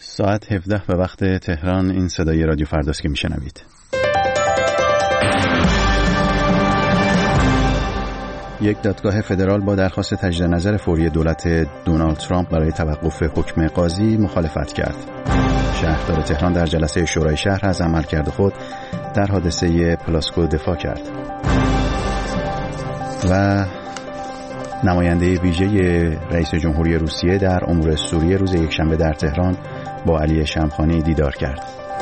ساعت 17 به وقت تهران. این صدای رادیو فرداست که میشنوید. یک دادگاه فدرال با درخواست تجدید نظر فوری دولت دونالد ترامپ برای توقف حکم قاضی مخالفت کرد. شهردار تهران در جلسه شورای شهر از عملکرد خود در حادثه پلاسکو دفاع کرد. و نماینده ویژه رئیس جمهوری روسیه در امور سوریه روز یکشنبه در تهران با علی شمخانی دیدار کرد.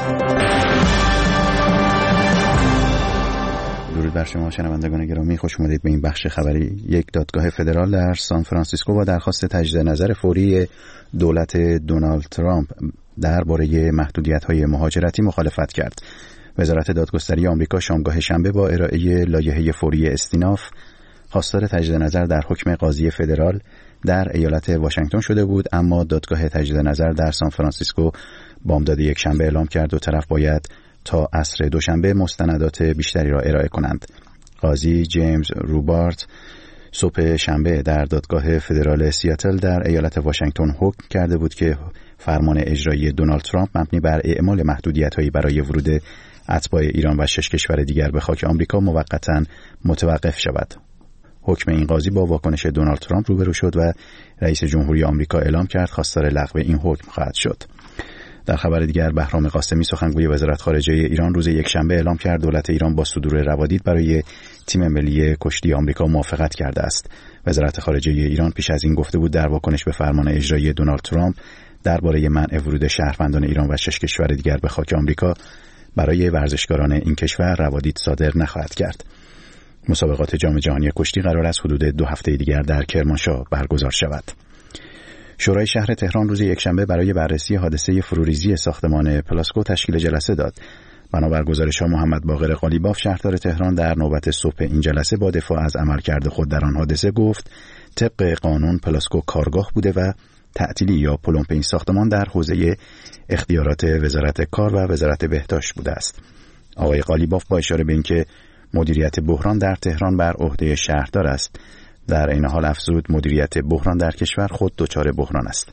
درود بر شما شنوندگان گرامی، خوش اومدید به این بخش خبری. یک دادگاه فدرال در سان فرانسیسکو با درخواست تجدید نظر فوری دولت دونالد ترامپ درباره محدودیت‌های مهاجرتی مخالفت کرد. وزارت دادگستری آمریکا شامگاه شنبه با ارائه لایحه فوری استیناف خواستار تجدید نظر در حکم قاضی فدرال در ایالت واشنگتن شده بود، اما دادگاه تجدید نظر در سان فرانسیسکو بامداد یکشنبه اعلام کرد دو طرف باید تا عصر دوشنبه مستندات بیشتری را ارائه کنند. قاضی جیمز روبارت صبح شنبه در دادگاه فدرال سیاتل در ایالت واشنگتن حکم کرده بود که فرمان اجرایی دونالد ترامپ مبنی بر اعمال محدودیت‌هایی برای ورود اتباع ایران و 6 کشور دیگر به خاک آمریکا موقتاً متوقف شود. حکم این قاضی با واکنش دونالد ترامپ روبرو شد و رئیس جمهوری آمریکا اعلام کرد خواستار لغو این حکم خواهد شد. در خبر دیگر بهرام قاسمی سخنگوی وزارت خارجه ایران روز یکشنبه اعلام کرد دولت ایران با صدور روادید برای تیم ملی کشتی آمریکا موافقت کرده است. وزارت خارجه ایران پیش از این گفته بود در واکنش به فرمان اجرایی دونالد ترامپ درباره منع ورود شهروندان ایران و 6 کشور دیگر به خاک آمریکا برای ورزشکاران این کشور روادید صادر نخواهد کرد. مسابقات جام جهانی کشتی قرار است حدود 2 هفته دیگر در کرمانشاه برگزار شود. شورای شهر تهران روز یکشنبه برای بررسی حادثه فروریزی ساختمان پلاسکو تشکیل جلسه داد. بنابر گزارش‌ها محمد باقر قالیباف شهردار تهران در نوبت صبح این جلسه با دفاع از عملکرد خود در آن حادثه گفت طبق قانون پلاسکو کارگاه بوده و تعطیلی یا پلمپ این ساختمان در حوزه اختیارات وزارت کار و وزارت بهداشت بوده است. آقای قالیباف با اشاره به اینکه مدیریت بحران در تهران بر عهده شهردار است، در این حال افزود مدیریت بحران در کشور خود دچار بحران است.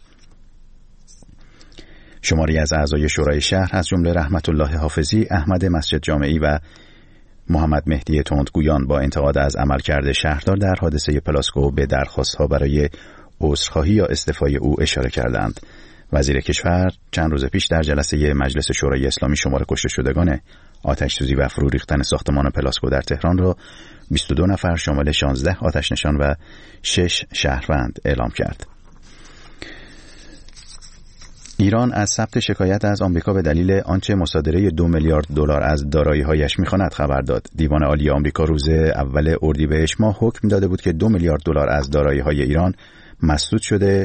شماری از اعضای شورای شهر از جمله رحمت الله حافظی، احمد مسجد جامعی و محمد مهدی تندگویان با انتقاد از عملکرد شهردار در حادثه پلاسکو به درخواست‌ها برای عذرخواهی یا استعفای او اشاره کردند. وزیر کشور چند روز پیش در جلسه مجلس شورای اسلامی شمار کشته شدگان آتش‌سوزی و فرو ریختن ساختمان پلاسکو در تهران را 22 نفر شامل 16 آتش‌نشان و 6 شهروند اعلام کرد. ایران از ثبت شکایت از آمریکا به دلیل آنچه مصادره 2 میلیارد دلار از دارایی‌هایش می‌خواند خبر داد. دیوان عالی آمریکا روز اول اردیبهشت ماه حکم داده بود که 2 میلیارد دلار از دارایی‌های ایران مسدود شده.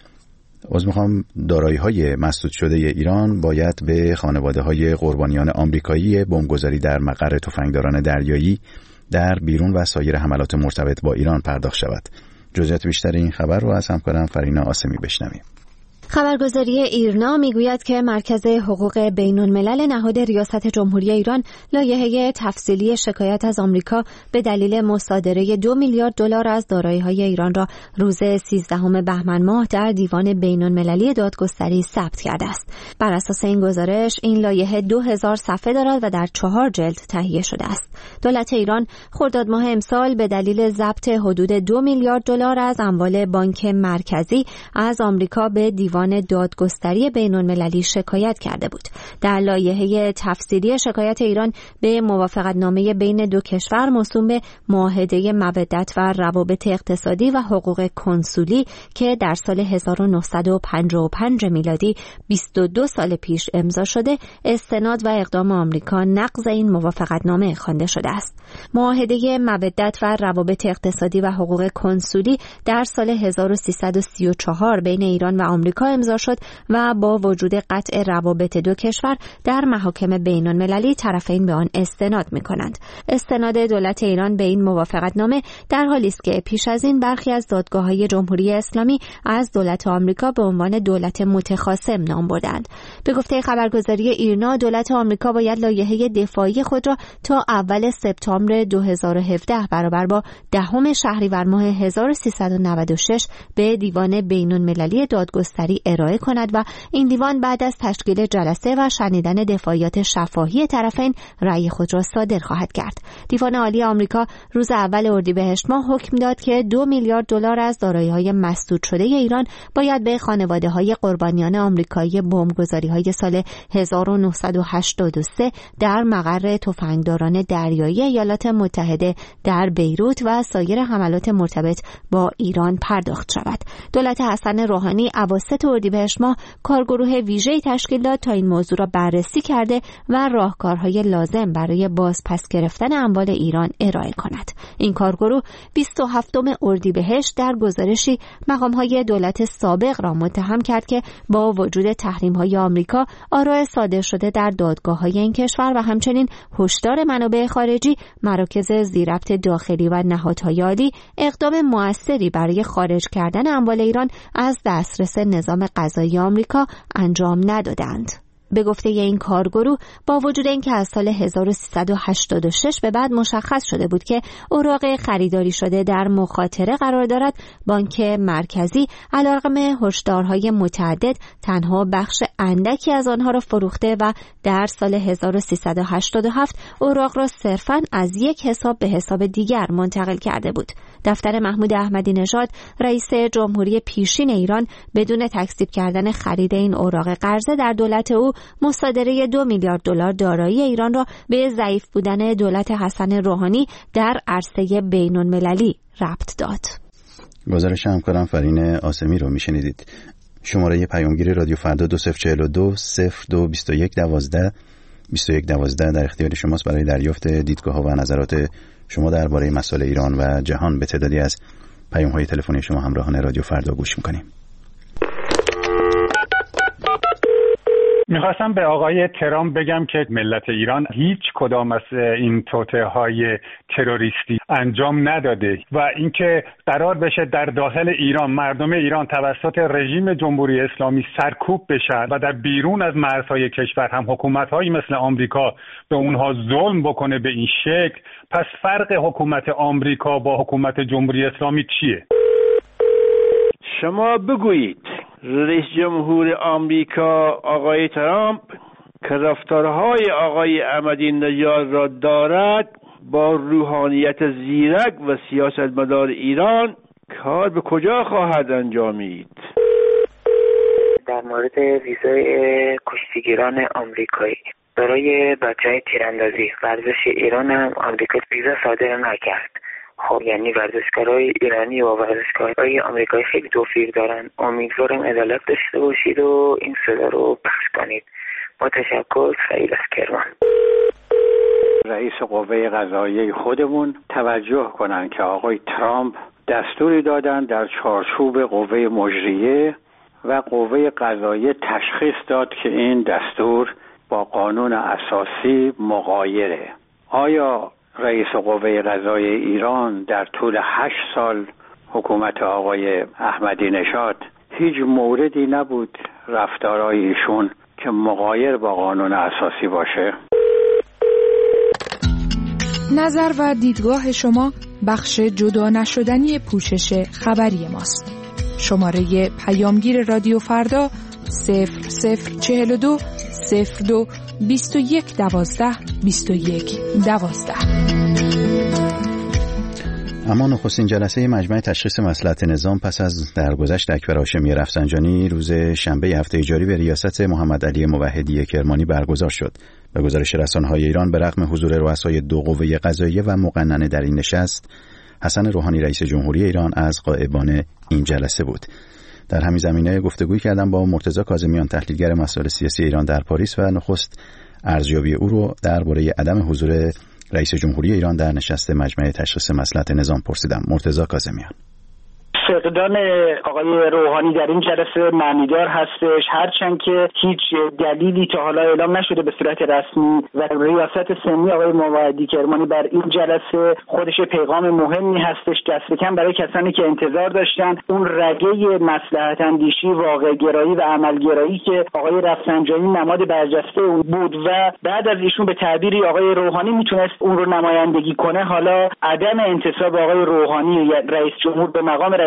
دارایی‌های مسدود شده ایران باید به خانواده‌های قربانیان آمریکایی بمبگذاری در مقر تفنگداران دریایی در بیرون و سایر حملات مرتبط با ایران پرداخت شود. جزئیات بیشتر این خبر رو از همکارم فرینا آسمی بشنویم. خبرگزاری ایرنا میگوید که مرکز حقوق بین‌الملل نهاد ریاست جمهوری ایران لایحه تفصیلی شکایت از آمریکا به دلیل مصادره 2 میلیارد دلار از دارایی‌های ایران را روز 13 بهمن ماه در دیوان بین‌المللی دادگستری ثبت کرده است. بر اساس این گزارش این لایحه 2000 صفحه دارد و در 4 جلد تهیه شده است. دولت ایران خرداد ماه امسال به دلیل ضبط حدود 2 میلیارد دلار از اموال بانک مرکزی از آمریکا به دیوان دادگستری بین‌المللی شکایت کرده بود. در لایحه تفصیلی شکایت ایران به موافقتنامه بین دو کشور موسوم به معاهده مودت و روابط اقتصادی و حقوق کنسولی که در سال 1955 میلادی 22 سال پیش امضا شده، استناد و اقدام آمریکا نقض این موافقتنامه خوانده شده است. معاهده مودت و روابط اقتصادی و حقوق کنسولی در سال 1334 بین ایران و آمریکا امضا شد و با وجود قطع روابط دو کشور در محاکم بین‌المللی طرفین به آن استناد می‌کنند. استناد دولت ایران به این موافقتنامه در حالی است که پیش از این برخی از دادگاه‌های جمهوری اسلامی از دولت آمریکا به عنوان دولت متخاصم نام بردند. به گفته خبرگزاری ایرنا، دولت آمریکا باید لایحه دفاعی خود را تا اول سپتامبر 2017 برابر با 10 شهریور ماه 1396 به دیوان بین‌المللی دادگستری روحانی ارائه کند و این دیوان بعد از تشکیل جلسه و شنیدن دفاعیات شفاهی طرفین رأی خود را صادر خواهد کرد. دیوان عالی آمریکا روز اول اردیبهشت ماه حکم داد که 2 میلیارد دلار از دارایی‌های مسدود شده ایران باید به خانواده‌های قربانیان آمریکایی بمبگذاری‌های سال 1983 در مقر تفنگداران دریایی ایالات متحده در بیروت و سایر حملات مرتبط با ایران پرداخت شود. دولت حسن روحانی اواسط اردیبهشت ماه کارگروه ویژه‌ای تشکیل داد تا این موضوع را بررسی کرده و راهکارهای لازم برای بازپس گرفتن اموال ایران ارائه کند. این کارگروه 27 اردیبهشت در گزارشی مقام‌های دولت سابق را متهم کرد که با وجود تحریم‌های آمریکا، آراء صادر شده در دادگاه‌های این کشور و همچنین هشدار منابع خارجی، مراکز ذی‌ربط داخلی و نهادهای عالی اقدام مؤثری برای خارج کردن اموال ایران از دسترس نظام قضایی آمریکا انجام ندادند. به گفته این کارگروه، با وجود اینکه از سال 1386 به بعد مشخص شده بود که اوراق خریداری شده در مخاطره قرار دارد، بانک مرکزی علیرغم هشدارهای متعدد تنها بخش اندکی از آنها را فروخته و در سال 1387 اوراق را صرفاً از یک حساب به حساب دیگر منتقل کرده بود. دفتر محمود احمدی نژاد، رئیس جمهوری پیشین ایران، بدون تکذیب کردن خرید این اوراق قرضه در دولت او مصادره 2 میلیارد دلار دارایی ایران را به ضعیف بودن دولت حسن روحانی در عرصه بین‌المللی ربط داد. گزارش همکارم فرین آسمی رو میشنیدید. شماره پیامگیر رادیو فردا 2042 0221 12 2112 در اختیار شماست برای دریافت دیدگاه‌ها و نظرات شما درباره مسائل ایران و جهان. به تعدادی از پیام‌های تلفنی شما همراهان رادیو فردا گوش می‌کنیم. میخواستم به آقای ترامپ بگم که ملت ایران هیچ کدام از این توطئه‌های تروریستی انجام نداده و اینکه قرار بشه در داخل ایران مردم ایران توسط رژیم جمهوری اسلامی سرکوب بشن و در بیرون از مرزهای کشور هم حکومت‌هایی مثل آمریکا به اونها ظلم بکنه به این شکل، پس فرق حکومت آمریکا با حکومت جمهوری اسلامی چیه؟ شما بگویید رئیس جمهور آمریکا آقای ترامپ که رفتارهای آقای احمدی نژاد را دارد با روحانیت زیرک و سیاستمدار ایران کار به کجا خواهد انجامید؟ در مورد ویزای کشتیگیران آمریکایی برای بچه‌های تیراندازی ورزش ایران هم آمریکا ویزا صادر نکرد. خب یعنی ورزشکارای ایرانی و ورزشکارای آمریکایی خیلی توفیق دارن. امیدوارم عدالت داشته باشید و این صدا رو پخش کنید. با تشکر، سعید از کرمان. رئیس قوه قضاییه خودمون توجه کنن که آقای ترامپ دستوری دادن در چارچوب قوه مجریه و قوه قضاییه تشخیص داد که این دستور با قانون اساسی مغایره. آیا رئیس قوه قضاییه ایران در طول 8 سال حکومت آقای احمدی نژاد هیچ موردی نبود رفتارهای ایشون که مغایر با قانون اساسی باشه؟ نظر و دیدگاه شما بخش جدا نشدنی پوشش خبری ماست. شماره پیامگیر رادیو فردا 0042 02 21 12 21 12. اما نخستین جلسه مجمع تشخیص مصلحت نظام پس از درگذشت اکبر هاشمی رفسنجانی روز شنبه هفته جاری به ریاست محمد علی موحدی کرمانی برگزار شد. به گزارش رسانه‌های ایران به رغم حضور رؤسای دو قوه قضاییه و مقننه در این نشست، حسن روحانی رئیس جمهوری ایران از غائبان این جلسه بود. در همین زمینه گفتگویی کردم با مرتضی کاظمیان، تحلیلگر مسائل سیاسی ایران در پاریس، و نخست ارزیابی او رو درباره عدم حضور رئیس جمهوری ایران در نشست مجمع تشخیص مصلحت نظام پرسیدم. مرتضی کاظمیان: فقدان آقای روحانی در این جلسه معنیدار هستش، هرچند که هیچ دلیلی تا حالا اعلام نشده به صورت رسمی و ریاست سنی آقای موحدی کرمانی بر این جلسه خودش پیغام مهمی هستش، دست کم برای کسانی که انتظار داشتن اون رگه مصلحت اندیشی، واقع گرایی و عمل گرایی که آقای رفسنجانی نماد برجسته اون بود و بعد از ایشون به تعبیری آقای روحانی میتونست اون رو نمایندگی کنه، حالا عدم انتصاب آقای روحانی رئیس جمهور به مقام رئیس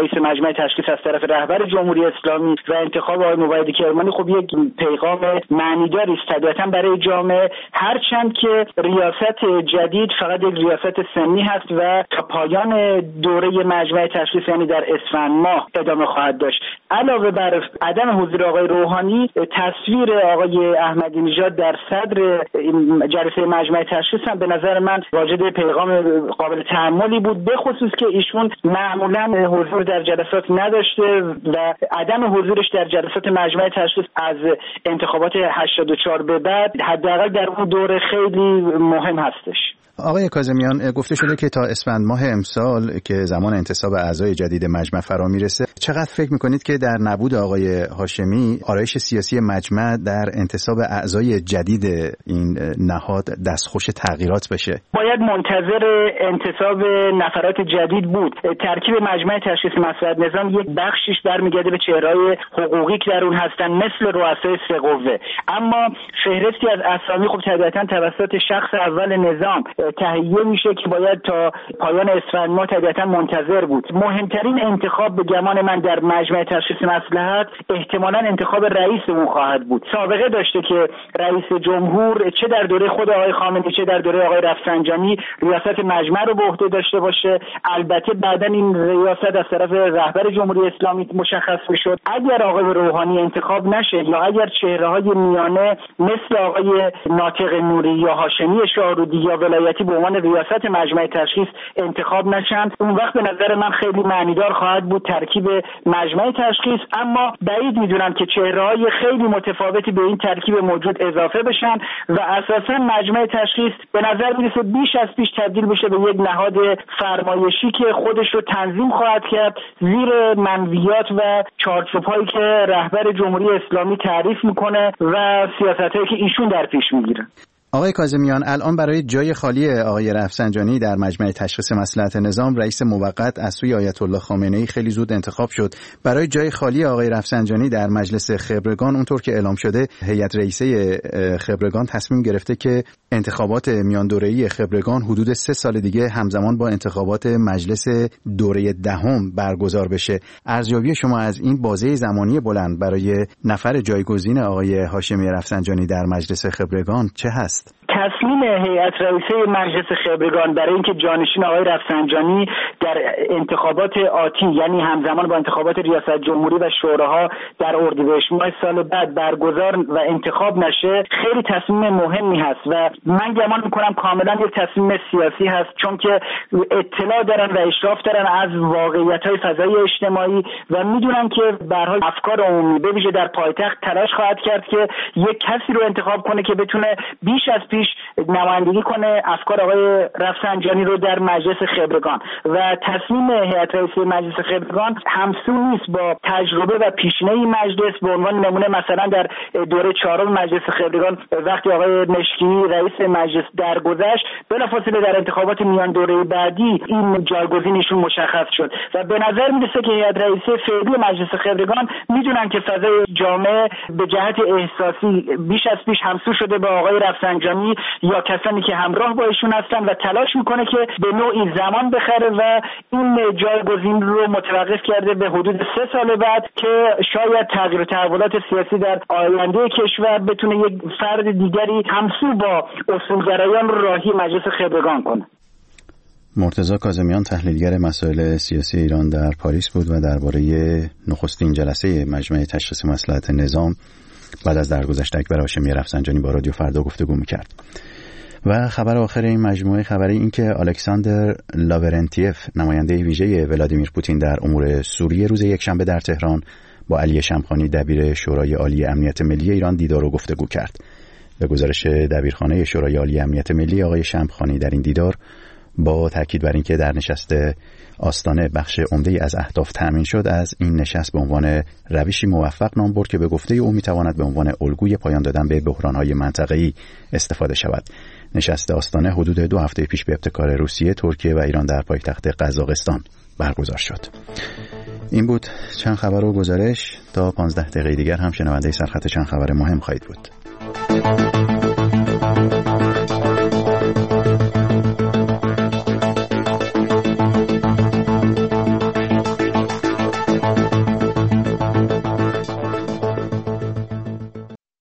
رئیس مجمع تشخیص از طرف رهبر جمهوری اسلامی و انتخاب آقای موحدی کرمانی خب یک پیغام معنیداری است طبیعتاً برای جامعه، هرچند که ریاست جدید فقط یک ریاست سنی هست و تا پایان دوره مجمع تشخیص یعنی در اسفند ماه ادامه خواهد داشت. علاوه بر عدم حضور آقای روحانی، تصویر آقای احمدی نژاد در صدر جلسه مجمع تشخیص هم به نظر من واجد پیغام قابل تأملی بود، به خصوص که ایشون معمولا حضور در جلسات نداشته و عدم حضورش در جلسات مجمع تشخیص از انتخابات 84 به بعد حداقل در اون دوره خیلی مهم هستش. آقای کاظمیان، گفته شده که تا اسفند ماه امسال که زمان انتصاب اعضای جدید مجمع فرا میرسه، چقدر فکر میکنید که در نبود آقای هاشمی آرایش سیاسی مجمع در انتصاب اعضای جدید این نهاد دستخوش تغییرات بشه؟ باید منتظر انتصاب نفرات جدید بود. ترکیب مجمع تشخیص مصلحت نظام یک بخشش برمیگرده به چهره‌های حقوقی که در اون هستن مثل رؤسای سه قوه، اما فهرستی از اسامی خب طبیعتاً توسط شخص اول نظام تهیه میشه که باید تا پایان اسفند ماه طبیعتاً منتظر بود. مهمترین انتخاب به گمان من در مجمع تشخیص مصلحت احتمالاً انتخاب رئیس اون خواهد بود. سابقه داشته که رئیس جمهور چه در دوره خود آقای خامنه‌ای چه در دوره آقای رفسنجانی ریاست مجمع رو به عهده داشته باشه. البته بعداً این ریاست از طرف رهبر جمهوری اسلامی مشخص میشد. اگر آقای روحانی انتخاب نشه یا اگر چهره‌های میانه مثل آقای ناطق نوری یا هاشمی شاهرودی یا ولایتی به عنوان ریاست مجمع تشخیص انتخاب نشن، اون وقت به نظر من خیلی معنیدار خواهد بود ترکیب مجمع تشخیص، اما بعید میدونم که چهره‌های خیلی متفاوتی به این ترکیب موجود اضافه بشن و اساسا مجمع تشخیص به نظر میرسه بیش از پیش تبدیل بشه به یک نهاد فرمایشی که خودش رو تنظیم خواهد کرد زیر منویات و چارچوب‌هایی که رهبر جمهوری اسلامی تعریف میکنه و سیاستایی که ایشون در پیش میگیره. آقای کاظمیان، الان برای جای خالی آقای رفسنجانی در مجمع تشخیص مصلحت نظام رئیس موقت از سوی آیت الله خامنه‌ای خیلی زود انتخاب شد. برای جای خالی آقای رفسنجانی در مجلس خبرگان اونطور که اعلام شده هیئت رئیسه خبرگان تصمیم گرفته که انتخابات میان دوره‌ای خبرگان حدود 3 سال دیگه همزمان با انتخابات مجلس دوره دهم برگزار بشه. ارزیابی شما از این بازه زمانی بلند برای نفر جایگزین آقای هاشمی رفسنجانی در مجلس خبرگان چه هست؟ تصمیم هیئت رئیسه مجلس خبرگان برای اینکه جانشین آقای رفسنجانی در انتخابات آتی یعنی همزمان با انتخابات ریاست جمهوری و شوراها در اردیبهشت ماه سال بعد برگزار و انتخاب نشه خیلی تصمیم مهمی هست و من گمان میکنم کاملا یک تصمیم سیاسی هست، چون که اطلاع دارن و اشراف دارن از واقعیت‌های فضای اجتماعی و میدونن که به هر حال افکار عمومی به ویژه در پایتخت تلاش خواهد کرد که یک کسی رو انتخاب کنه که بتونه بیش از پیش نمایندگی کنه افکار آقای رفسنجانی رو در مجلس خبرگان و تصمیم هیئت رئیسه مجلس خبرگان همسو نیست با تجربه و پیشینه مجلس. به عنوان نمونه مثلا در دوره 4 مجلس خبرگان وقتی آقای مشکی رئیس مجلس درگذشت بلافاصله در انتخابات میان دوره بعدی این جایگزینشون مشخص شد و به نظر میرسه که هیئت رئیسه فعلی مجلس خبرگان میدونن که فضای جامعه به جهت احساسی بیش از پیش همسو شده با آقای رفسنجانی یا کسانی که همراه با ایشون هستن و تلاش میکنه که به نوعی زمان بخره و این جایگزین رو متوقف کرده به حدود 3 سال بعد که شاید تغییر و تحولات سیاسی در آینده کشور بتونه یک فرد دیگری همسو با اصولگرایان راهی مجلس خبرگان کنه. مرتضی کاظمیان، تحلیلگر مسائل سیاسی ایران در پاریس بود و درباره نخستین جلسه مجمع تشخیص مصلحت نظام بعد از درگذشت اکبر هاشمی رفسنجانی با رادیو فردا گفتگو می‌کرد. و خبر آخر این مجموعه خبری این که الکساندر لاورنتیف، نماینده ویژه ولادیمیر پوتین در امور سوریه، روز یکشنبه در تهران با علی شمخانی دبیر شورای عالی امنیت ملی ایران دیدار و گفتگو کرد. به گزارش دبیرخانه شورای عالی امنیت ملی، آقای شمخانی در این دیدار با تاکید بر اینکه در نشست آستانه بخش عمده‌ای از اهداف تامین شد، از این نشست به عنوان روشی موفق نام برد که به گفته او میتواند به عنوان الگوی پایان دادن به بحران‌های منطقه‌ای استفاده شود. نشست آستانه حدود 2 هفته پیش به ابتکار روسیه، ترکیه و ایران در پایتخت قزاقستان برگزار شد. این بود چند خبر و گزارش. تا 15 دقیقه دیگر هم شنونده سرخط چند خبر مهم خواهید بود.